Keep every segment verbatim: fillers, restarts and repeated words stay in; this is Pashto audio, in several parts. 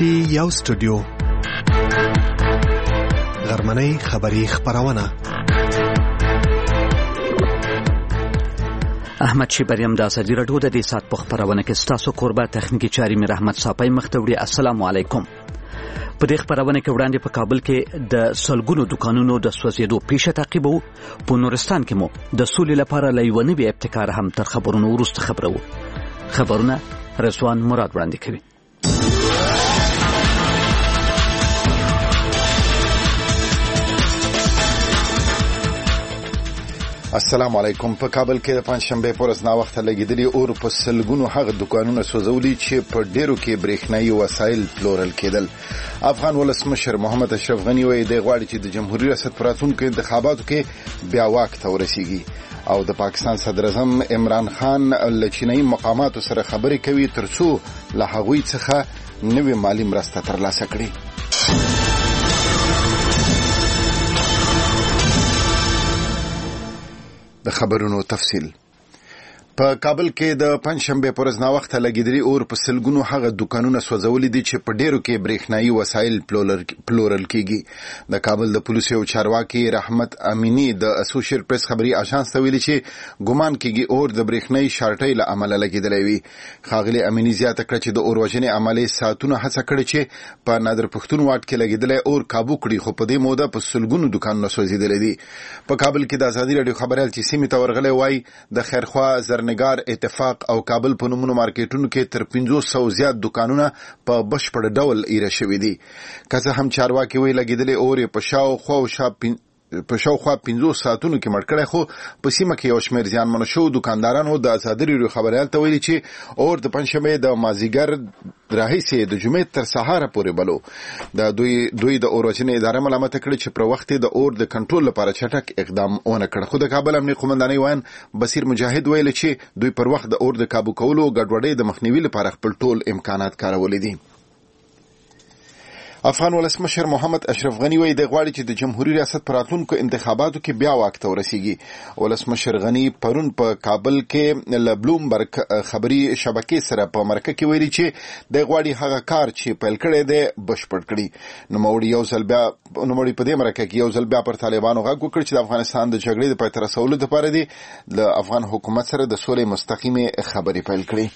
کې یو سټوډیو غرمنۍ خبری خبرونه. احمد شیبریم د ازادي راډیو د دې سات په خبرونه کې ستاسو قربا تخنیکی چاري مې رحمت صاحب مختوړي. السلام علیکم. په دې خبرونه کې وړاندې په کابل کې د سلګونو دکانونو د سوځېدو پیښه تعقیبو. په نورستان کې مو د سولې لپاره لایونی به ابتکار هم تر خبرونو وروسته خبرو. خبرونه رضوان مراد وړاندې کوي. السلام علیکم. په کابل کې د پنځشنبه پر ورځ نا وخت لګیدلی اور په سلګونو هغه دکانونه سوځولي چې په ډیرو کې برېښنايي وسایل پلورل کېدل. افغان ولسمشر محمد اشرف غنی وایي د غواړي چې د جمهوریت ریاست پر راتلونکو انتخاباتو کې بیا واک ته ورسیږي او د پاکستان صدر اعظم عمران خان له چینایي مقاماتو سره خبرې کوي ترڅو له هغوی څخه نوې مالی مرسته ترلاسه کړي. د خبرونو تفصیل. په کابل کې د پنځشنبه پر ورځ نا وخت لګیدلی اور په سلګونو هغه دکانونه سوځولي دي چې په ډیرو کې برېښنايي وسایل پلورل کیږي. د کابل د پولیسو یو چارواکي رحمت امینی د اسوسییټ پریس خبري اژانس ته ویلي چې ګومان کیږي اور د برېښنايي شارټۍ له امله لګیدلی وي. ښاغلي امینی زیاته کړه چې د اور وژنې عملي ساتونه هڅه کړې چې په نادر پښتون واټ کې لګیدلی اور کابو کړي، خو په دې موده په سلګونو دکانونه سوځېدلي دي. په کابل کې د ازادي راډیو خبريال چې سیمې ته ورغلی وای د خیرخوا نګار اتفاق او کابل په نومونو مارکیټونو کې تر پنځه سوه زیات دکانونه په بشپړ ډول ایره شوي دي. که څه هم چارواکي وایي لګېدلې اور یې په شاوخوا او شا په شاوخوا پنځه ساعتونو کې مړ کړی، خو په سیمه کې یو شمېر زیانمنو شوو دکاندارانو د ازادي راډیو خبریال ته ویلي چې اور د پنځشنبې د مازدیګر راهیسې د جمعې تر سهاره پورې بلو. د دوی دوی د اور وژنې اداره ملامته کړې چې پر وخت د اور د کنټرول لپاره چټک اقدام ونه کړ. خو د کابل امنیه قومندانۍ وایي بصیر مجاهد ویل چې دوی پر وخت د اور د کابو کولو ګډوډۍ د مخنیوي لپاره خپل ټول امکانات کارولي دي. افغان ولسمشر محمد اشرف غنی وایي د غواړي چې د جمهوریت ریاست پر راتلونکو انتخاباتو کې بیا واک ته ورسیږي. ولسمشر غنی پرون په کابل کې له بلومبرګ خبري شبکې سره په مرکه کې ویلي چې د غواړي هغه کار چې پیل کړی دی بشپړ کړي. نوموړي یو ځل بیا نوموړي په دې مرکه کې یو ځل بیا پر طالبانو غږ وکړ چې د افغانستان د جګړې د پای ته رسولو لپاره دی د افغان حکومت سره د سولې مستقیمه خبرې پیل کړي.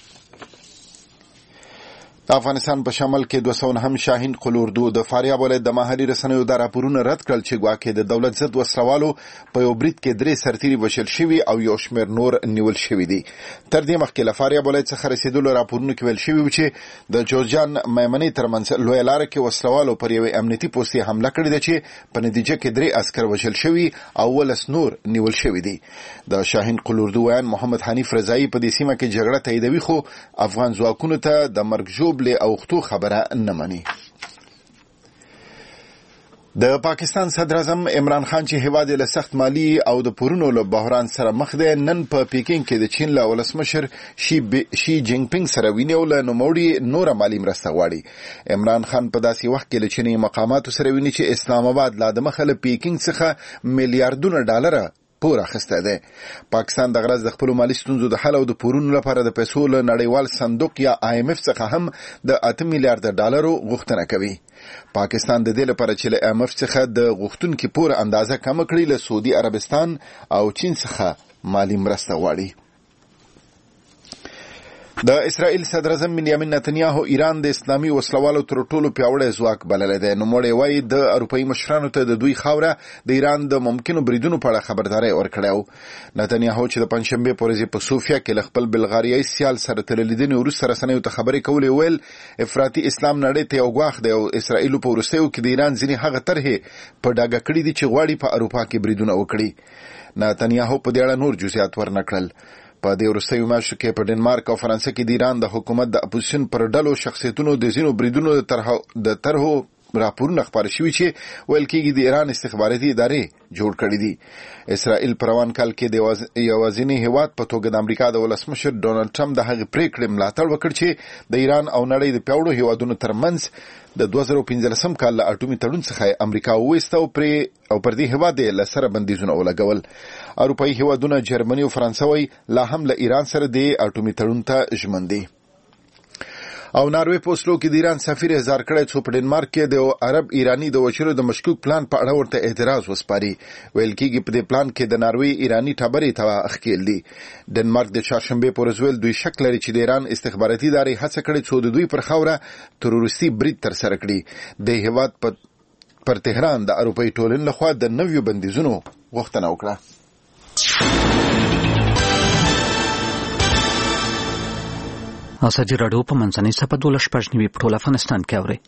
د افغانستان په شمال کې دوه سوه نهم شاهین قلوردو د فاریاب ولایت د محلي رسنیو د راپورونه رد کړل چې ګواکې د دولت ضد وسلوالو په یو برید کې درې سرتیري وژل شوي او یو شمېر نور نیول شوي دي. تر دې مخکې له فاریاب ولایت څخه رسېدلو راپورونو کې ویل شوي و چې د جوزجان میمنې ترمنځ لویه لاره کې وسلوالو پر یوې امنیتي پوستې حمله کړې ده چې په نتیجه کې درې عسکر وژل شوي او ولس نور نیول شوي دي. د شاهین قلوردو ویان محمد حنیف رضایی په دې سیمه کې جګړه تاییدوي، خو افغان ځواکونو ته د مرګ ژوبلې او خطو خبره نه مني. د پاکستان صدر اعظم عمران خان چې هیواد له سخت مالی او د پورونو له بحران سره مخ دی، نن په پیکینګ کې د چین له ولسمشر شي شي جینګ پینګ سره ویني او له نوموړي نور مالی مرسته غواړي. عمران خان په داسې وخت کې له چیني مقاماتو سره ویني چې اسلام آباد لا د مخه له پیکینګ څخه میلیارډونه ډالر پور اخیسته ده. پاکستان د غرض د خپل مالی ستونزو د حل او د پورونو لپاره د پیسو له نړیوال صندوق یا آی ایم اف څخه هم د اته میلیارډ ډالرو غوښتنه کوي. پاکستان د دې لپاره چې له آی ایم اف څخه د غوښتونکو پور اندازه کم کړي له سعودي عربستان او چین څخه مالی مرسته غواړي. د اسرائیل صدر اعظم بنیامین نتنیاهو ایران د اسلامي وسلوالو تر ټولو پیاوړی ځواک بللی دی. نوموړی وایي د اروپایي مشرانو ته د دوی خاوره د ایران د ممکنو بریدونو په اړه خبرداری ورکړی و. نتنیاهو چې د پنځشنبې په ورځ په صوفیا کې له خپل بلغاریایي سیال سره تر لیدنې وروسته رسنیو ته خبرې کولې ویل افراطي اسلام نړۍ ته یو ګواښ دی او اسرائیل په وروستیو کې د ایران ځینې هغه طرحې په ډاګه کړي دي چې غواړي په اروپا کې بریدونه وکړي. نتنیاهو په دې اړه نور جزئیات ورنکړل. په دې وروستیو میاشتو کې په ډنمارک او فرانسه کې د ایران د حکومت د اپوزیشن پر ډلو شخصیتونو د ځینو بریدونو د طرحو راپورونه خپاره شوي چې ویل کېږي د ایران استخباراتي ادارې جوړ کړي دي. اسرائیل په روان کال کې د یوازیني هیواد په توګه د امریکا د ولسمشر ډونالډ ټرمپ د هغې پریکړې ملاتړ وکړ چې د ایران او نړۍ د پیاوړو هیوادونو ترمنځ د دوه زره پنځلسم کال له اټومي تړون څخه امریکا وویسته او پر او پر دې هیواد یې له سره بندیزونه ولګول. اروپایي هیوادونه جرمني او فرانسه وایي لا هم له ایران سره د اټومي تړون ته ژمن دي. او ناروی په اوسلو کې د ایران سفیر اظهار کړی چې په ډنمارک کې د عرب ایرانی د وچلو د مشکوک پلان په اړه ورته اعتراض وسپاري. ویل کېږي په دې پلان کې د ناروی ایرانی ټبرې ته اخکیل دي. ډنمارک د چهارشنبه پر ورځ ویل دوی شک لري چې د ایران استخباراتي ادارې هڅه کړې چې د دوی پر خاوره تروریستي برید ترسره کړي. د هیواد پر تهران د اروپایي ټولنې لخوا د نویو بندیزونو غوښتنه وکړه. ازادي راډیو په منځنۍ صفحه دولس شپږ نوي په ټول افغانستان کې اوري.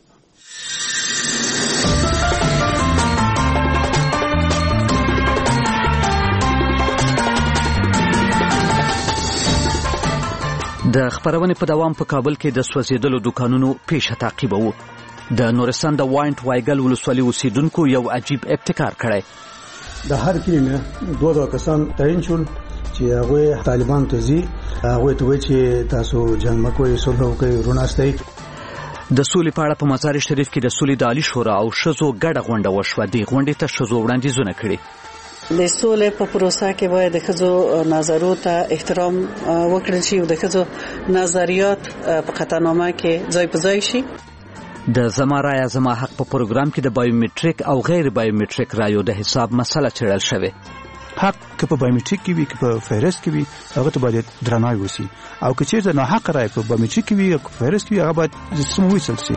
د خبرونې په دوام په کابل کې د سوځېدلو دکانونو پیښه تعقیب وو. د نورستان د واینټ وایګل ولسوالۍ اوسیدونکو یو عجیب ابتکار کړی. د هر کلی نه دوه دوه کسان تعین شول چې هغه طالبان ته ځي، هغه ته وایي چې تاسو جنگ مکوئ، صلح وکړئ، روناستئ. د سولې په اړه په مزار شریف کې د سولې د عالی شورا او ښځو ګډه غونډه وشوه. دې غونډې ته ښځو وړاندیزونه کړي. د سولې په پروسه کې باید د ښځو نظرونو ته احترام وکړل شي او د ښځو نظریات په قطعنامه کې ځای په ځای شي. د زما رایه زما حق په پروګرام کې د بایومټریک او غیر بایومټریک رایو د حساب مسله څېړل شوې. حق که په بایومټریک کې وي که په فهرست کې وي هغه ته باید درناوی وشي، او که چېرته ناحق رایه په بایومټریک کې وي او په فهرست کې وي هغه باید سموي وشل شي.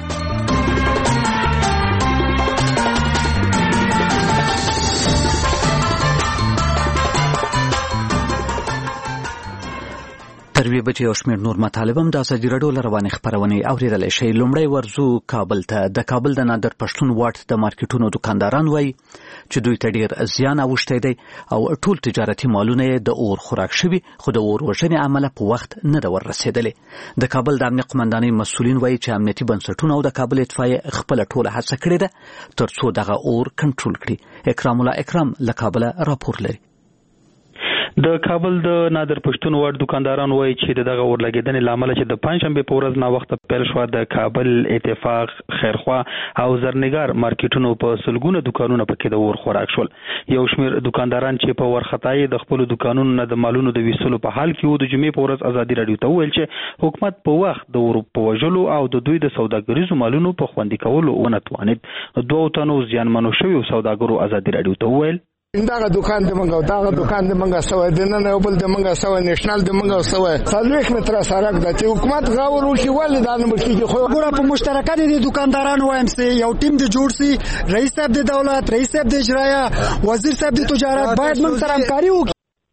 تر وی بچي او شمیر نور مطالب هم د ازادي راډیو روانې خبرونه اوریدل شي. لومړی ورزو کابل ته. د کابل د نادر پښتون واټ د مارکیټونو دکانداران وایي چې دوی ته ډیر زیان اوښتی دی او ټول تجارتي مالونه د اور خوراک شوي، خو د اور وژنې عمله په وخت نه ده ورسېدلې. د کابل د امنیت قومندانۍ مسؤلین وایي چې امنیتي بنسټونه او د کابل اطفائیه خپله ټوله هڅه کړې ده تر څو دغه اور کنټرول کړي. اکرام الله اکرام له کابله راپور لري. د کابل د نادر پښتون واټ دکانداران وایي چې دغه اورلګیدنې لامل چې د پنځشنبه په ورځ نا وخت پیل شو د کابل اتفاق، خیرخوا او زرنګار مارکیټونو په سلګونه دکانونه پکې د اور خوراک شول. یو شمیر دکانداران چې په ورختای د خپل دکانونو نه د مالونو د ویسلو په حال کې وو د جمعې په ورځ ازادي راډیو ته ویل چې حکومت په وخت د اور په وژلو او د دوی د سوداګریزو مالونو په خوندي کولو ونه توانید. دوه تنو زیانمنو شوي سوداګرو ازادي راډیو ته ویل دغه دکان د منګو دغه دکان د منګو سوې د نن یو بل د منګو سوې نېشنل د منګو سوې څلوېښت متره سړک د چې حکومت غاور وکړي ولې دا نه مخکې خو ګوره په مشترکات دي دکاندارانو وایم سي یو ټیم د جوړ سي، رئیس صاحب د دولت، رئیس صاحب د اجرایه، وزیر صاحب د تجارت باید موږ سره همکاري وکړي.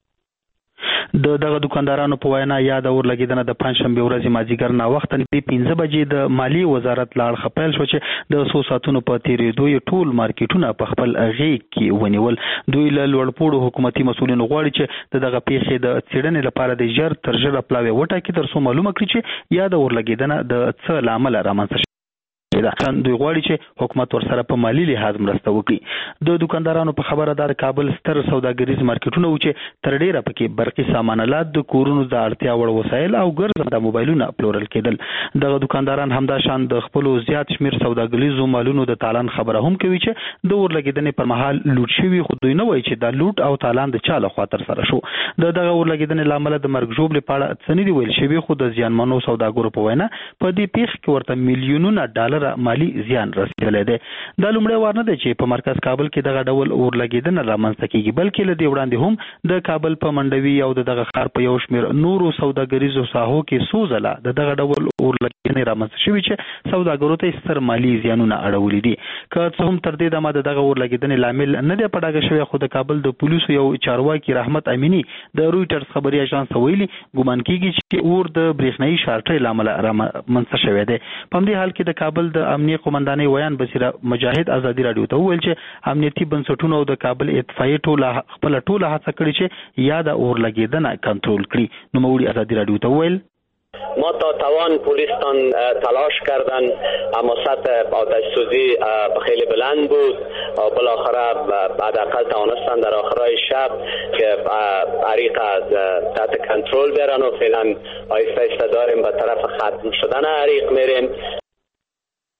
د دغه دکاندارانو په وینا یاد اور لګیدنه د پنځشنبه ورځې مازیګر نا وخت نږدې پنځه بجې د مالی وزارت لاړ خپل شو چې د څو ساعتونو په تیریدو یې ټول مارکیټونه په خپل غیږ کې ونیول. دوی له لوړپوړو حکومتي مسؤلینو غواړي چې دغه پیښې د څېړنې لپاره د ژر تر ژره پلاوی وټاکي تر څو معلومه کړي چې یاد اور لګیدنه د څه لامل رامنځته شوه. دوی غواړي چې حکومت ورسره په مالی لحاظ مرسته وکړي. د دکاندارانو په خبره دار کابل ستر سوداګریز مارکیټونه و چې تر ډیره پکې برقي سامانالات، د کورونو د اړتیا وړ وسایل او ګرځنده موبایلونه پلورل کېدل. دغه دکانداران همدا شان د خپل زیات شمیر سوداګریزو مالونو د تالان خبره هم کوي چې د اور لګیدنې پر مهال لوټ شوي، خو دوی نه وایي چې دا لوټ او تالان د چا لخوا ترسره شو. د دغه اور لګیدنې لامل د مرګ ژوبلې په اړه څه نه دي ویل شوي، خو د زیانمنو سوداګرو په وینا په دې پیښه کې ورته میلیونونه ډالر مالی زیان رسیدلی دی. دا لومړی وار نه دی چې په مرکز کابل کې دغه ډول اور لګیدنه رامنځته کیږي، بلکې له دې وړاندې هم د کابل په منډوي او دغه ښار په یو شمیر نورو سوداګریزو ساحو کې څو ځله د دغه ډول اور لګیدنې رامنځته شوي چې سوداګرو ته ستر مالی زیانونه اړولي دي. که څه هم تر دې دمه د دغه اور لګیدنې لامل نه دی په ډاګه شوی، خو د کابل د پولیسو یو چارواکي رحمت امینی د رویټرز خبري اژانس ته ویلي ګومان کیږي چې اور د برېښنایي شارټۍ له امله رامنځته شوی دی. په همدې حال کې د کابل د امنیت قومندانۍ ویان بصیره مجاهد ازادي راډیو ته وویل چې امنیتي بنسټونو او د کابل اطفائیه ټوله خپل ټوله هڅه کړې چې یاده اور لګیدنه کنټرول کړي. نوموړي ازادي راډیو ته وویل ما تا توان پولیسان تلاش کردن، اما سطح آتش سوزی خیلی بلند بود و بالاخره حداقل توانستن در آخرای شب که عریق از تحت کنترل برن و فعلا آهسته آهسته داریم به طرف ختم شدن عریق میریم.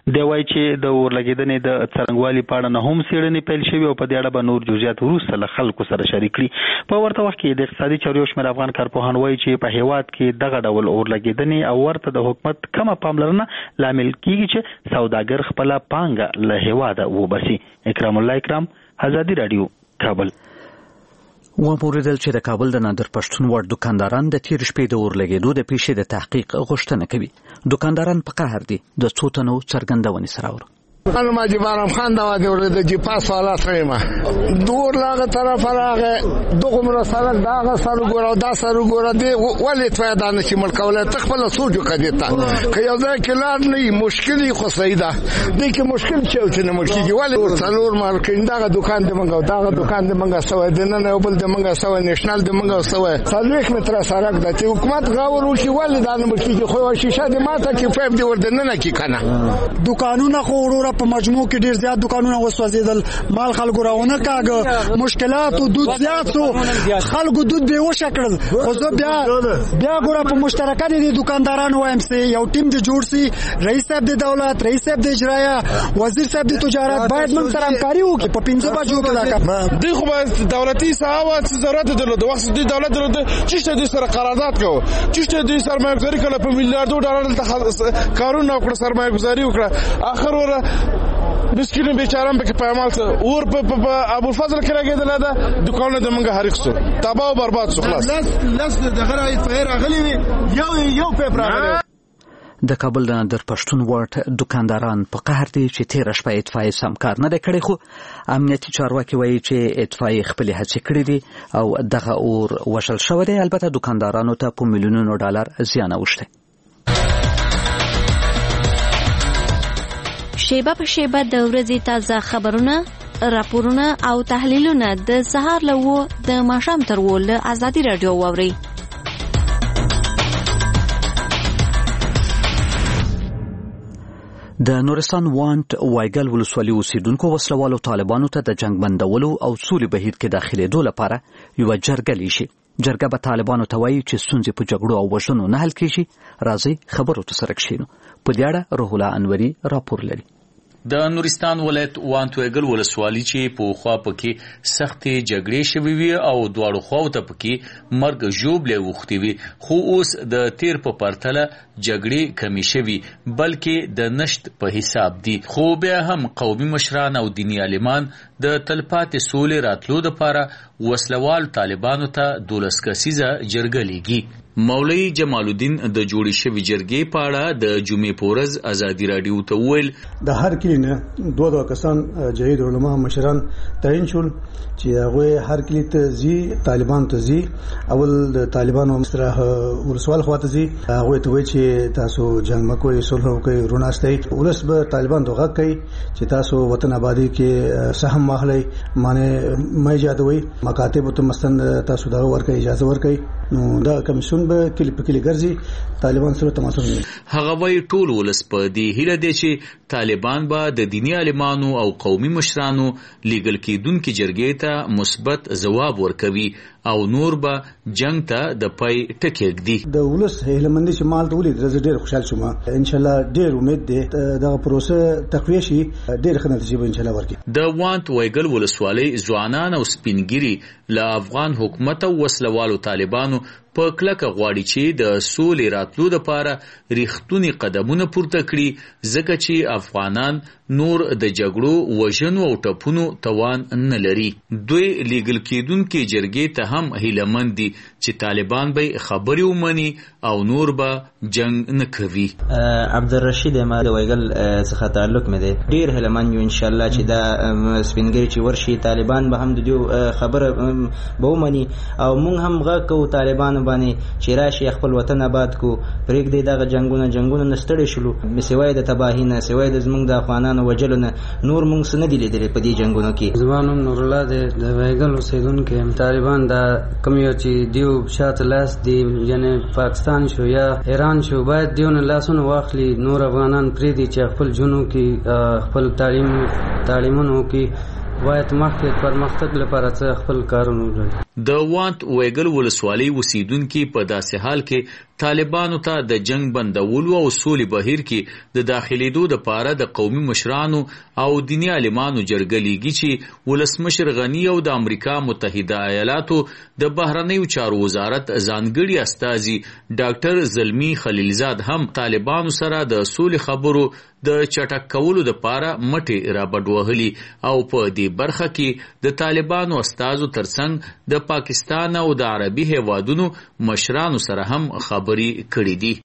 دی وایي چې د اورلګیدنې د څرنګوالي په اړه نه هم څېړنې پیل شوي او په دې اړه به نور جزئیات وروسته له خلکو سره شریک کړي. په ورته وخت کې د اقتصادي چارو یو شمېر افغان کارپوهان وایي چې په هیواد کې دغه ډول اورلګیدنې او ورته د حکومت کمه پاملرنه لامل کیږي چې سوداګر خپله پانګه له هیواده وباسي. اکرام الله اکرام، ازادي راډیو، کابل. وموریدل چې د کابل د نادر پښتون وړ دکانداران د تیر شپې د اورلګیدو د پیښې د تحقیق غوښتنه کوي. دکانداران په قهر دي. د څو تنو څرګندونې سره اورو. انا ما جبارم خان دا ودی د جی پاس والا سیمه دور لاغه طرف راغه دغه مر سره داغه سره ګور دا سره ګور دی ولې فائدہ نشي ملکوله تخپل سوجو کدیتا که یو ځای کې لار نه مشکلی خو سیدا دې کې مشکل چې نه مشکلی ولې څلور مارکین دغه دکان دی منګو دغه دکان دی منګه سوې د نه یو بل دی منګه سوې نېشنل دی منګه سوې څلويخ متر سره د چې حکومت غاور وشي ولې دا نه مشکلی خو شیشه دی ماته کې فیب دی ورته نه کی کنه دکانونه خو ورور په مجموع کې ډیر زیات دکانونه وسوځیدل، مال خلکو راونه کاغه، مشکلات او دود زیات سو، خلکو دود به وشکړل. خو زه بیا بیا ګوره په مشترکات دي دکاندارانو وایم سي یو ټیم د جوړ سي، رئیس صاحب د دولت، رئیس صاحب د اجرایه، وزیر صاحب د تجارت باید موږ سره همکاري وکړي په پنځه بجو کې دا دی خو به دولتي صاحب ضرورت درلود وخت د دولت درلود چې د سره قرارداد کو چې د سرمایه گذاری کله په میلیارډو ډالر ته کارونه وکړه سرمایه گذاری وکړه اخر ور مسکین بیچارهام به پایمال ته اور په ابوالفضل کې راګیدل دا دکانونه د منګه حریق سو تباہ او برباد سو خلاص لاس د غره فیر غلی یو یو پیپر راغلی. د کابل د نادر پښتون وړ دکانداران په قهر دي چې تیر شپه اطفائیه سم کار نه کړی، خو امنیتي چارواکي وایي چې اطفائیه خپل هڅې کړې دي او دغه اور وشل شوی دی. البته دکاندارانو ته په میلیونونو ډالر زیان اوښتی. شیبه په شیبه د ورځې تازه خبرونه، راپورونه او تحلیلونه د سهار له و د ماښام تر و له ازادي راډیو واورئ. د نورستان وانټ وایګل ولسوالۍ اوسیدونکو وسلوالو طالبانو ته د جنگ بندولو او سولې بهیر کې داخلېدو لپاره یوه جرګه لیشي. جرګه به طالبانو ته وایي چې ستونزې په جګړو او وژنو نه حل کېږي. راځئ خبرو ته سره کښېنو. په دې اړه روح الله انوري راپور لري. د نورستان ولایت وانټویګل ولسوالۍ چې په خوا پکې سختې جګړې شوې وي او دواړو خواو ته پکې مرګ ژوبلې وختې وي، خو اوس د تیر په پرتله جګړې کمې شوي بلکې د نشت په حساب دي. خو بیا هم قومي مشران او دیني عالمان د تلپاتې سولې راتلو لپاره وسلوال طالبانو ته دولس کسیزه جرګه لیږي. مولوي جمال الدین د جوړې شوې جرګې په اړه د جمعې په ورځ ازادي راډیو ته وویل د هر کلي نه دوه دوه کسان جهید علما مشران تعین شول چې هغه هر کلي ته ځي، طالبان ته ځي. اول د طالبانو سره ورسوال خواته ځي، هغه ته وایي چې تاسو جنگ مکوئ، صلح وکړئ، روناستئ. ولس به طالبان ته غږ کوي چې تاسو وطن آبادی کې سهم واخلئ، معنی مې یادوي مکاتب ته مستند تاسو دغه ورکړئ، اجازه ورکړئ. نو دا کمیسیون به کلی په کلی ګرځي، طالبان سره تماسونه کوي. هغه وایي ټول ولس په دې هیله دی چې طالبان به د دیني عالمانو او قومي مشرانو لیږل کېدونکې جرګې ته مثبت ځواب ورکوي او نور به جنگ ته د پای ټکی ږدي. د ولس هیلمندي چې مال ته ولید زه ډېر خوشحال شوم. ان شاء الله ډېر امید دی دغه پروسه تقویه شي، ډېر ښه نتیجه به ان شاء الله ورکړي. د وانټ وایګل ولسوالۍ ځوانان او سپینګیري له افغان حکومت او وسلوالو طالبانو په کلکه غواړي چې د سولې راتلو لپاره ریښتونی قدمونه پورته کړي، ځکه چې افغانان نور د جګړو، وژنو او ټپونو توان نه لري. دوی لیږل کېدونکې جرګې ته هم هیلهمند دي چې طالبان به خبرې ومني او نور به جنگ نه کوي. عبدالرشید ما د وایګل څخه تعلق مې دی، ډیر هیلهمند یو ان شاء الله چې دا سپینګری چې ورشي طالبان به هم د دې خبره به ومني او موږ هم غږ کوو طالبان باندې چې راشي خپل وطن آباد کو، پرېږدي دغه جنگونه جنگونه نه ستړي شلو، سوای د تباهي نه، سوای د زموږ د افغانانو وجلو نه نور موږ څه نه دي لیدلي په دې جنگونو کې. زما نوم نور الله دی، د وایګل اوسېدونکی یم. طالبان دا کوم یو چې دیو شاته لاس دی، یعنی پاکستان شو یا ایران شو، باید دیو نه لاسونه واخلي، نور افغانان پرېږدي چې خپل جنو کې خپل تعلیم تعلیمونو کې باید مخکې پرمختګ لپاره څه خپل کارونه وکړي. د وانت ویګل ولسوالۍ اوسیدونکو په داسې حال کې طالبانو ته د جنگ بندولو او سولې بهیر کې د داخليدو د پاره د قومي مشرانو او دیني عالمانو جرګلیږي چې ولسمشر غنی او د امریکا متحده ایالاتو د بهرنیو چارو وزارت ځانګړي استازي ډاکټر زلمی خلیلزاد هم طالبانو سره د سولې خبرو د چټک کولو د پاره مټي را بډوهلي او په دې برخه کې د طالبانو استازو ترڅنګ د پاکستان او د عربي هیوادونو مشرانو سره هم خبري کړې دي.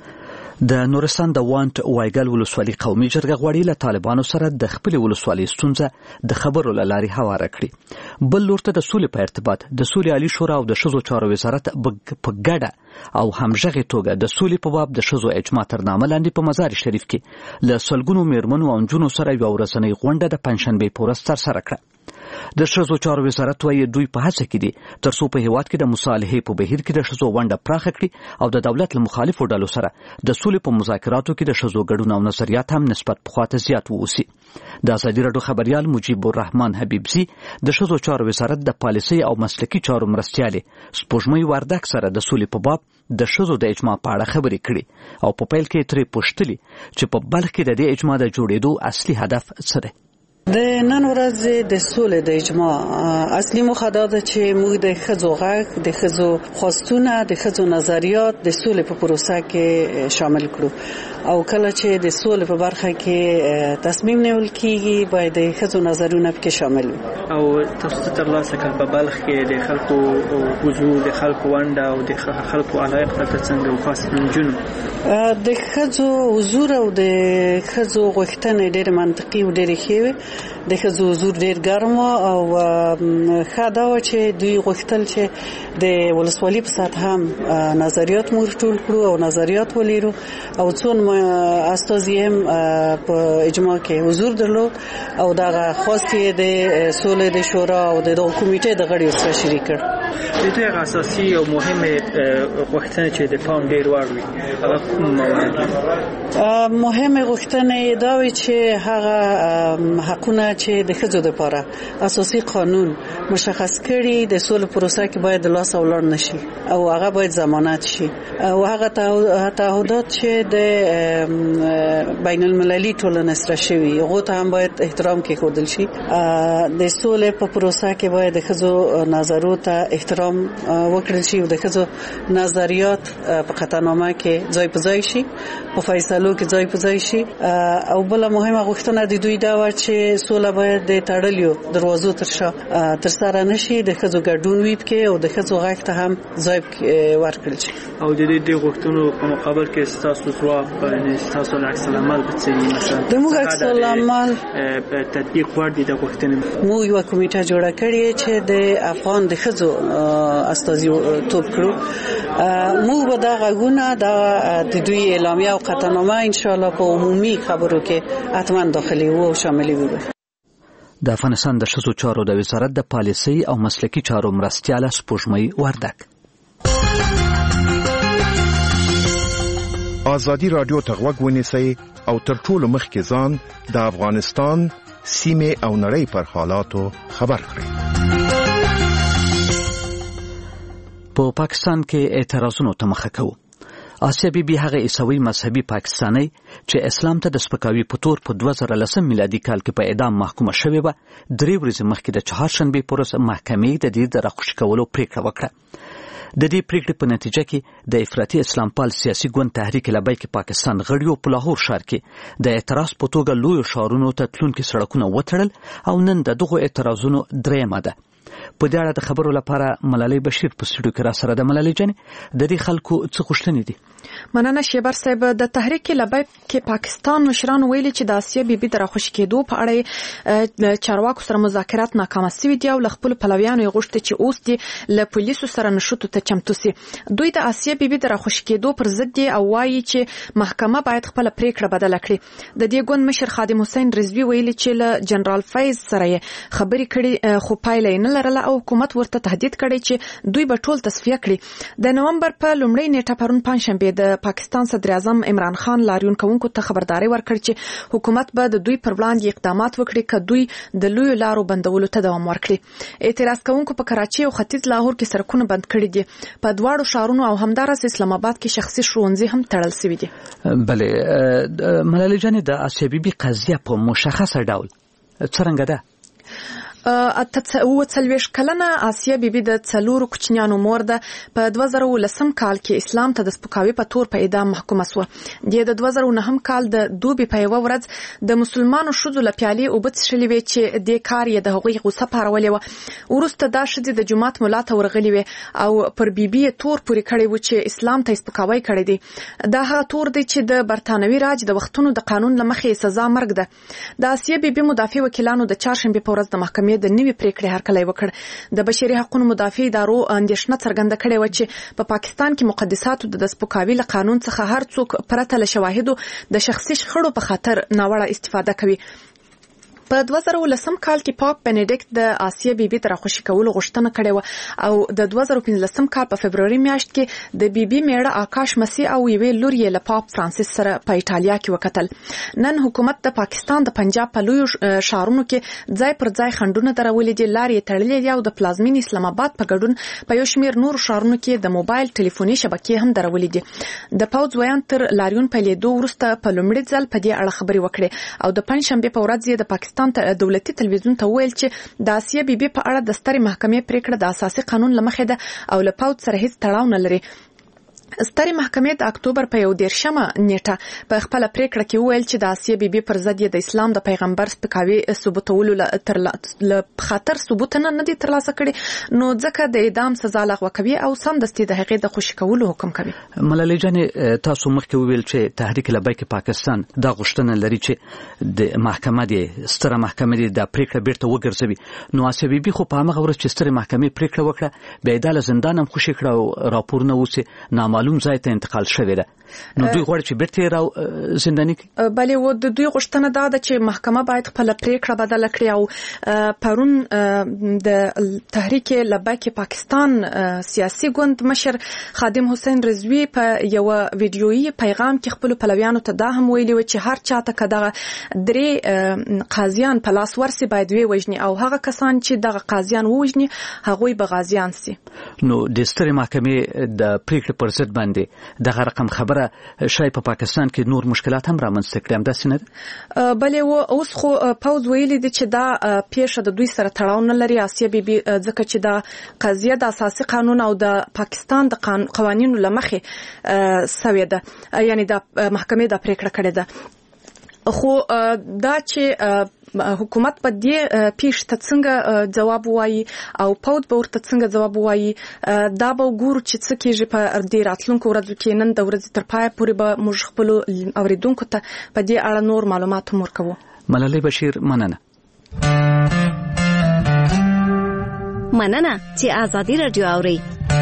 د نورستان د وانت وایګل ولسوالۍ قومي جرګه غواړي له طالبانو سره د خپل ولسوالۍ ستونزه د خبرو له لارې هواره کړي. بل لور ته د سولې په ارتباط د سولې عالی شورا او د ښځو چارو وزارت په ګډه او همغږې توګه د سولې په باب د ښځو اجماع تر نامه لاندې په مزار شریف کې له سلګونو میرمنو او نجونو سره یوه ورځنۍ غونډه د پنجشنبې په ورځ ترسره کړه. د ښځو چارو وزارت وايي دوی په هڅه کې دي ترڅو په هیواد کې د مصالحې په بهیر کې د ښځو ونډه پراخه کړي او د دولت له مخالفو ډلو سره د سولې په مذاکراتو کې د ښځو ګډون او نظریات هم نسبت پخوا ته زیات واوسي. د ازادي راډیو خبریال مجیب الرحمن حبیبزي د ښځو چارو وزارت د پالیسۍ او مسلکي چارو مرستیالې سپوږمۍ وردک سره د سولې په باب د ښځو د اجماع په اړه خبرې کړي او په پیل کې ترې پوښتلي چې په بلخ کې د دې اجماع د جوړېدو اصلي هدف څه دی. د نن ورځ د سولې د اجماع اصلي موخه دا ده چې موږ د ښځو غږ د ښځو خواستونه د ښځو نظریات د سولې په پروسه کې شامل کړو او کله چې د سولې په برخه کې تصمیم نیول کیږي باید د ښځو نظرونه پکې شامل وي. او تاسو تر لاسه کړ په بلخ کې د خلکو حضور د خلکو ونډه او د خلکو علایق ته څنګه خاص منجونو د ښځو حضور او د ښځو غوښتنې ډېر منطقي او ډېر ښې وي. د ښځو حضور ډېر ګرم او ښه دا و چې دوی غوښتل چې د ولسوالۍ په سطح هم نظریات موږ ټول کړو او نظریات ولیرو او څون استازي هم په اجماع کې حضور درلود او دغه خاصې د سولې د شورا او د کمیټې د غړیو سره شریک کړ. د دې اساسي او مهمه غوښتنه چې د پام ډېر وړ وي هغه کوم موارد دي؟ مهمه غوښتنه دا وي چې هغه حقونه چې د ښځو لپاره اساسي قانون مشخص کړي د سولې پروسه کې باید لاس ولور نشي او هغه باید ضمانت شي او هغه تعهدات چې د بین المللي ټولنې سره شوي هغه ته هم باید احترام کېښودل شي. د سولې په پروسه کې باید د ښځو نظرونو ته احترام وکړل شي او د ښځو نظریات په قطعنامه کې ځای په ځای شي په فیصلو کې ځای په ځای شي. او بل مهمه غوښتنه د دوی دا و چې سوله باید د تړلیو دروازو تر شا تر سره نشي د ښځو ګډون وي کې او د ښځو غږ ته هم ځای ورکړل شي. او د دې غوښتنو په مقابل کې تاسو ځواب باندې تاسو عکس العمل بڅري مثلا د موږ عکس العمل تطبیق وړ دي د غوښتنې موږ یو کمیټه جوړه کړې چې د افغان د ښځو استازي توپ کړو. موږ به دا غږونه د دوی اعلامیه او قطعنامه ان شاء الله په عمومي خبرو کې حتما داخلي وو او شامل وي. د افغانستان د ښځو چارو د وزارت د پالیسۍ او مسلکي چارو مرستیاله سپوږمۍ وردک. ازادي رادیو ته غوږ ونیسئ او تر ټولو مخکې ځان د افغانستان سیمې او نړۍ پر حالاتو خبر کړئ. په پاکستان کې اعتراضونو ته مخه کوو. آسیا بیبي هغه عیسوي مذهبي پاکستاني چې اسلام ته د سپکاوي په تور په دوه زره لسم میلادي کال کې په اعدام محکومه شوې وه، درې ورځې مخکې د چهارشنبې په ورځ محکمې د دې د راخوشي کولو پریکړه وکړه. د دې پریکړې په نتیجه کې د افراطي اسلام پال سیاسي ګوند تحریک لبیک پاکستان غړیو په لاهور ښار کې د اعتراض په توګه لویو ښارونو ته تلونکي سړکونه وتړل او نن د دغو اعتراضونو دریمه ده. په دې اړه د خبرو لپاره ملالۍ بشیر په سټوډیو کې را سره ده. ملالۍ جانې د دې خلکو څه غوښتنې دي؟ مننه شیبر صاحب. د تحریک لبیک کې پاکستان مشرانو ویلي چې د آسیا بیبي د راخوشي کېدو په اړه چارواکو سره مذاکرات ناکامه سوي دي او له خپلو پلویانو یې غوښتي چې اوس دې له پولیسو سره نښتو ته چمتو سي. دوی د آسیا بیبي د راخوشي کېدو پر ضد دي او وایي چې محکمه باید خپله پریکړه بدله کړي. د دې ګوند مشر خادم حسین رضوي ویلي چې له جنرال فیض سره یې خبرې کړي خو پایله یې نه لرله او حکومت ورته تهدید کړی چې دوی به ټول تصفیه کړي. د نومبر په لومړۍ نیټه پرون پنځشنبه د پاکستان صدر اعظم عمران خان لاریون کوونکو ته خبرداري ورکړه چې حکومت به د دوی پر وړاندې اقدامات وکړي که دوی د لویو لارو بندولو ته دوام ورکړي. اعتراض کوونکو په کراچي او ختیځ لاهور کې سړکونه بند کړي دي. په دواړو ښارونو او همدارس اسلام آباد کې شخصي ښوونځي هم تړل شوي دي. بله ملالۍ جانې د آسیا بیبي قضیه په مشخصه ډول څرنګه ده؟ اته اوه څلوېښت کلنه آسیا بیبي د څلورو کوچنیانو مور ده. په دوه زره ولسم کال کې اسلام ته د سپکاوي په تور په اعدام محکومه شوه. د دوه زره نهم کال د دوبي په یوه ورځ د مسلمانو ښځو له پیالې اوبه څښلې وې چې دې کار یې د هغوی غوسه پارولې وه. وروسته دا ښځې د جومات ملا ته ورغلې وې او پر بیبي یې تور پورې کړی و چې اسلام ته یې سپکاوی کړی دی. دا هغه تور دی چې د برتانوي راج د وختونو د قانون له مخې سزا مرګ ده. د آسیا بیبي مدافع وکیلانو د چهارشنبې په ورځ د محکمې د نوي پریکړې هرکلی وکړ. د بشري حقوقو مدافع ادارو اندېښنه څرګنده کړې وه چې په پاکستان کې مقدساتو د سپکاوي له قانون څخه هر څوک پرته له شواهدو د شخصي شخړو په خاطر ناوړه استفاده کوي. په دوه زره ولسم کال کې پاپ بنډیکټ د آسیا بیبي تر خوشی کولو غوښتنه کړې و او د دوه زره پنځلسم کال په فبروري میاشت کې د بیبي میړه آکاش مسیح او یوې لور یې له پاپ فرانسیس سره په ایټالیا کې وکتل. نن حکومت د پاکستان د پنجاب په لویو ښارونو کې ځای پر ځای خنډونه درولې دي، لارې یې تړلې دي او د پلازمین اسلام آباد په ګډون په یو شمېر نورو ښارونو کې د موبایل ټلیفوني شبکې هم درولې دي. د پوځ ویان تر لاریون پیلېدو وروسته په لومړي ځل په دې اړه خبرې وکړې او د پنځشنبې په ورځ یې د پاکستان ته دولتي تلویزیون ته ویل چې د آسیا بیبي په اړه د سترې محکمې پریکړه د اساسي قانون له مخې ده او له پوځ سره هیڅ تړاو نه لري. سترې محکمې د اکتوبر په یو دېرشمه نیټه په خپله پریکړه کې وویل چې د آسیا بیبي پر ضد یې د اسلام د پیغمبر سپکاوي ثبوتولو له خاطر ثبوتونه نه دي ترلاسه کړي نو ځکه د اعدام سزا لغوه کوي او سمدستي د هغې د خوشي کولو حکم کوي. ملالۍ جانې تاسو مخکې وویل چې تحریک لبیک پاکستان دا غوښتنه لري چې د محکمه دی ستره محکمه دی د پریکړه بیرته وګرځوي. نو آسیا بیبي خو په همغه ورځ چې سترې محکمې پریکړه وکړه بیا یې دا له زندان هم خوشي کړه او راپورونه اوسې نامعلوم ځای ته انتقال شوې ده. نو دوی غواړي چې بیرته یې را زنداني کړي. بلې و د دوی غوښتنه دا ده چې محکمه باید خپله پریکړه بدله کړي او پرون د تحریک لبیک پاکستان سیاسي ګوند مشر خادم حسین رضوي په یوه ویډیویي پیغام کې خپلو پلویانو ته دا هم ویلي و چې هر چاته که دغه درې قاضیان په لاس ورسي باید ویې وژني او هغه کسان چې دغه قاضیان ووژني هغوی به غازیان سي. نو د سترې محکمې د پریکړې پر ضد باندې دغه رقم خبره شاید په پاکستان کې نور مشکلات هم رامنځته کړي، همداسې نه ده؟ بلې و اوس خو پوځ ویلي دي چې دا پیښه د دوی سره تړاو نه لري آسیا بیبي ځکه چې دا قضیه د اساسي قانون او د پاکستان د قوانینو له مخې سوې ده، یعنی د محکمې دا پریکړه کړې ده. خو دا چې حکومت په دې پیښې ته څنګه ځواب وایي او پوځ به ورته څنګه ځواب وایي دا به وګورو چې څه کېږي په دې راتلونکو ورځو کې. نن د ورځې تر پایه پورې به موږ خپلو اورېدونکو ته په دې اړه نور معلومات هم ورکوو. ملالۍ بشیر، مننه. مننه چې آزادي راډیو اورئ.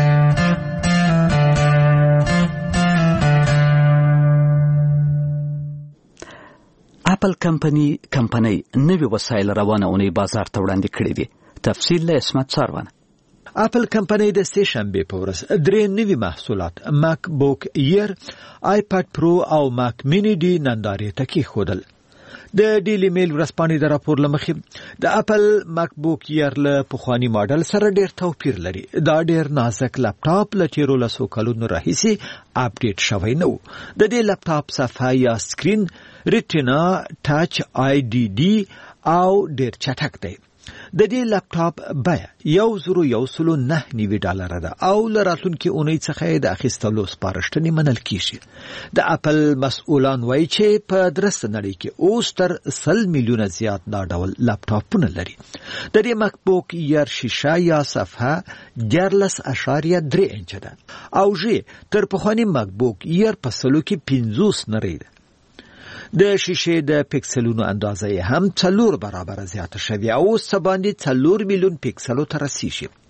اپل کمپنی کمپنی نوي وسایل روانه اونۍ بازار ته وړاندې کړي دي. تفصیل له اسمت څاروانه. اپل کمپنی د سې شنبې په ورځ درې نوي محصولات ماک بوک ایر، آیپاد پرو او ماک مینی ډي نندارې ته کېښودل. د ډیلی میل ورځپاڼې د راپور له مخې د اپل ماک بوک ایر له پخواني ماډل سره ډېر توپیر لري. دا ډېر نازک لپټاپ له تېرو لسو کلونو راهیسې اپډیټ شوی نه و. د دې لپټاپ صفحه یا سکرین ریټینا ټاچ آی ډي ډي او ډېر چټک دی. د دې لپټاپ بیه یو زرو یو سلو نه نوي ډالره ده او له راتلونکي اونۍ څخه یې د اخیستلو سپارښتنې منل کېږي. د اپل مسؤلان وایي چې په درسته نړۍ کې اوس تر سل میلیونه زیات دا ډول لپټاپونه لري. د دې ماک بوک ایر شیشه یا صفحه دیارلس اشاریه درې انچه ده او ژې تر پخواني ماک بوک ایر په سلو کې پنځوس نری ده. د شیشې د پکسلونو اندازه یې هم څلور برابره زیاته شوې او اوس باندې څلور میلیون پکسلو ته رسیږي.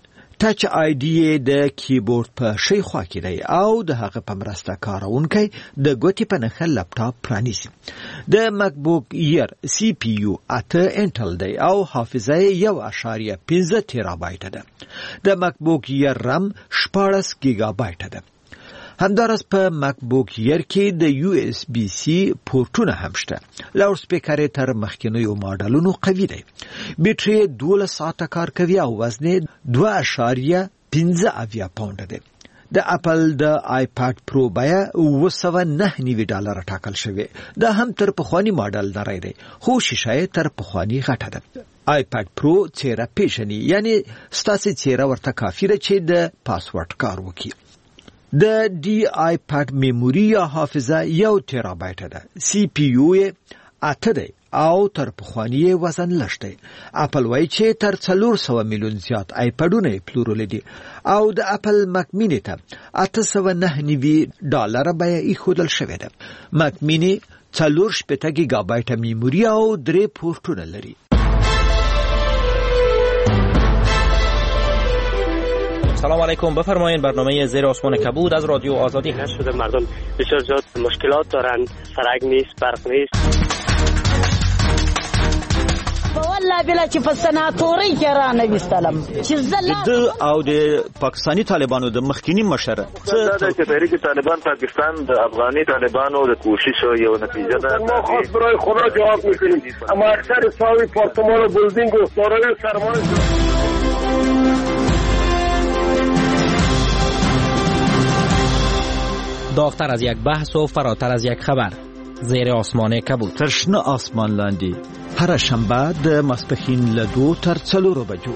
ټچ آی ډي د کیبورډ په شی خوا کې دی او د هغه په مرسته کارونکي د ګوتې په نښه لپټاپ پرانیزي. د مک بوک ایر سی پی یو اته انټل دی او حافظه یو اشاریه پنځه تیرابایټ ده. د مک بوک ایر رم شپاړس ګیگا بایټ ده. همدارس په مک بوک ایر کې د یو اس بي سي پورټونه هم شته. لاوډ سپیکر تر مخکینیو ماډلونو قوي دی. بیټري دولس ساعته کار کوي او وزن دوه اشاریه پنځه اویا پاونډ دی. د اپل د آیپاد پرو بیه اوه سوه نهه نوي ډالر ټاکل شوی. دا هم تر پخوانی ماډل نری دی خو شیشه تر پخوانی غټه ده. آیپاد پرو چهره پیژني، یعنی ستاسو چهره ورته کافی ده چې د پاسورډ کار وکړي. د ډي آیپاد میموري یا حافظه یو تیرابایټ ده. سی پی یو یې اته دی او تر پخوانی وزن لږ دی. اپل وایي چې تر څلور سوه میلیون زیات آیپډونه یې پلورلي دي او د اپل مک میني ته اته سوه نهه نوي ډالره بیه ایښودل شوې ده. مک میني څلور شپېته ګیګا بایټه میموري او درې پورټونه لري. سلام علیکم، بفرمایید. برنامه زیر آسمان کبود از رادیو آزادی هست. شده مردم بسیار زیاد مشکلات دارن، فرق نیست، برق نیست. والله بلا چې په سناتوري کې را نه وستلم چې زلا د او د پاکستانی طالبانو د مخکینی مشر دا د تحریک طالبان پاکستان د افغاني طالبانو د کوشش یو نتیجه ده. ما خاص برای خدا جواب میکنیم، اما اکثر ساوی پارتمان و بلدینگ و دارای سرمایه داغتر از یک بحث و فراتر از یک خبر. زیر آسمان کبود. ترشنه آسمان لاندی. هر شنبه د ماسپښین له دوو تر څلورو بجو.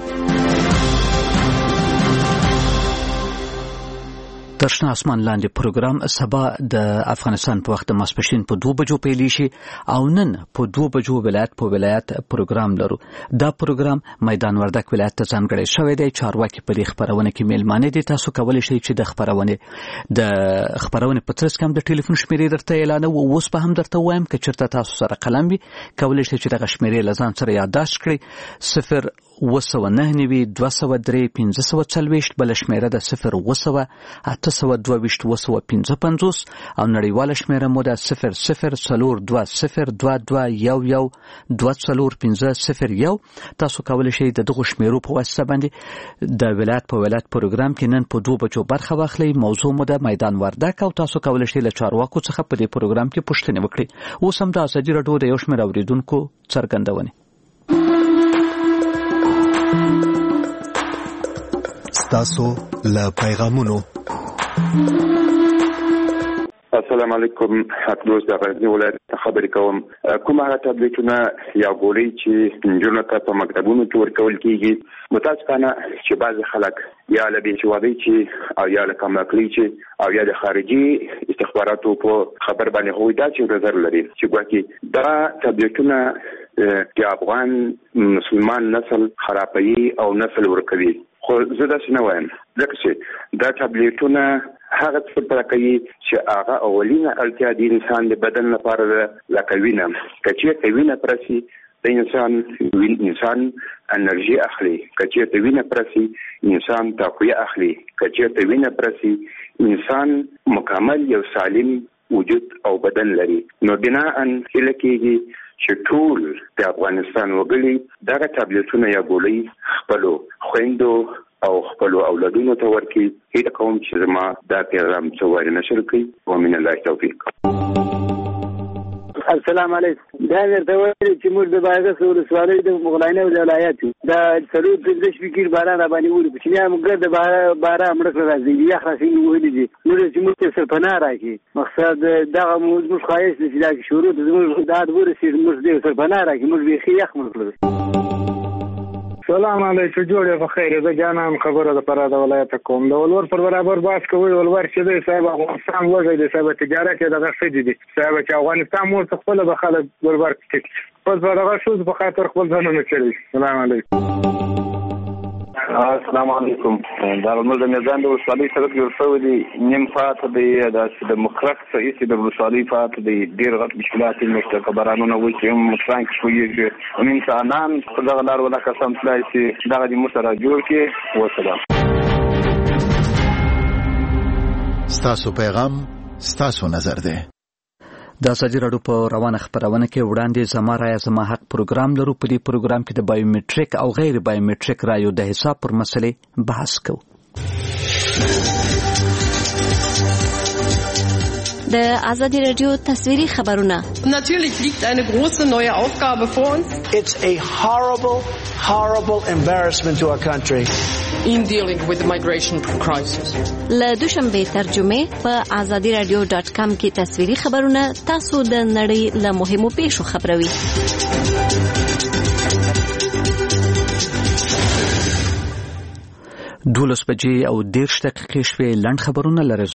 ترشنه آسمان لاندې پروګرام سبا د افغانستان په وخت د ماسپښین په دوه بجو پیل شي او نن په دوه بجو ولایت په ولایت پروګرام لرو. دا پروګرام میدان وردک ولایت ته ځانګړی شوی دی. چارواکي په دې خبرونه کې میلمانه دي. تاسو کولی شئ چې د خبرونه د خبرونه په ترڅ کې هم د ټلیفون شمیرې درته اعلانوو. اوس به هم درته وایم که چېرته تاسو سره قلم وي کولی شئ چې دغه شمیرې له ځان سره یادداشت کړئ. صفر اوه سوه نهه نوي دوه سوه درې پنځه سوه څلوېښت، بله شمیره ده صفر اوه سوه اته سوه دوه ویشت اوه سوه پنځه پنځوس او نړیواله شمیره مو ده صفر صفر څلور دوه صفر دوه دوه یو یو دوه څلور پنځه صفر یو. تاسو کولی شئ د دغو شمیرو په واسطه باندې د ولایت په ولایت پروګرام کې نن په دوه بجو برخه واخلئ. موضوع مو ده میدان وردک او تاسو کولی شئ له چارواکو څخه په دې پروګرام کې پوښتنې وکړئ. اوس هم د ازادي راډیو د یو شمېر اورېدونکو څرګندونې. ستاسو له پیغامونو. السلام علیکم، حق دوست د غزنی ولایت خبرې کوم. کوم هغه ټابلیټونه یا ګولۍ چې نجونو ته په مکتبونو کې ورکول کېږي، متاسفانه چې بعضې خلک یا له بېسوادۍ چې او یا له کمعقلۍ چې او یا د خارجي استخباراتو په خبر باندې هغوی داسې نظر لري چې ګواکې دا ټابلیټونه د افغان مسلمان نسل خرابوي او نسل ورکوي. خو زه داسې نه وایم، ځکه چې دا ټابلیټونه هغه څه پر کوي چې هغه اولینه اړتیا د انسان د بدن لپاره ده، لکه وینه. که چېرته وینه پرسي د انسان انسان انرژي اخلي، که چېرته وینه پرسي انسان تقویه اخلي، که چېرته وینه پرسي انسان مکمل یو سالم وجود او بدن لري. نو بناءً هیله کېږي چې ټول د افغانستان وګړي دغه ټابلیټونه یا ګولۍ خپلو خویندو او خپلو اولادونو ته ورکړي. هیله کوم چې زما دا پیغام څه واري نشر کړي. ومن الله توفیق. السلام علیکم. دا درته وایي چې موږ د بادغیس ولسوالۍ د مغلانې ولایت یو. دا څلور پنځه شپې باران را باندې وري کوچنیان موږ د باران مړه کړل راځي یخ راشي ویلي دي. موږ چې موږ ته سرپناه راکړي مقصد دغه موږ خواهش دي چې دا شروع د موږ د ادبور سي موږ دې سرپناه راکړي موږ به یخ مړ کړل. سلام علیکم، جوړه په خیر. زه جانان خبره ده پر د ولایت کوم. د ولور پر برابر باس کوي. ولور چې دی صاحب افغانستان وځي د صاحب تجارت کې دغه څه دي صاحب چې افغانستان مو خپل به خلک برابر کړي. پس دغه شوز په خاطر خپل ځانونه چي. سلام علیکم. السلام علیکم. دا موږ د میزان د ولسوالۍ سره جوړ شوی دی. نیم ساعت دی د مخرق رئیس د ولسوالۍ فات دی. ډېر غټ مشکلات نشته. خبرانونه وایي چې مشران کې شوي انسانان په دغه لار ولا قسم تلای چې دغه د مو سره جوړ کې. وسلام. ستاسو پیغام ستاسو نظر دی. د ازادي راډیو په روانه خبرونه کې وړاندې زما رایه زما حق پروګرام لرو. په دې پروګرام کې د بایومټریک او غیر بایومټریک رایو د حساب پر مسلې بحث کوو. د ازادي راډیو تصویري خبرونه. Natürlich liegt eine große neue Aufgabe vor uns. It's a horrible, horrible embarrassment to our country. In dealing with the migration crisis. له دوشنبه ترجمه په ازادي رادیو ډاټ کام کې تصویري خبرونه تاسو د نړۍ له مهمو پیښو خبروي. دولس بجې او دېرش دقیقې شوې. لنډ خبرونه لري.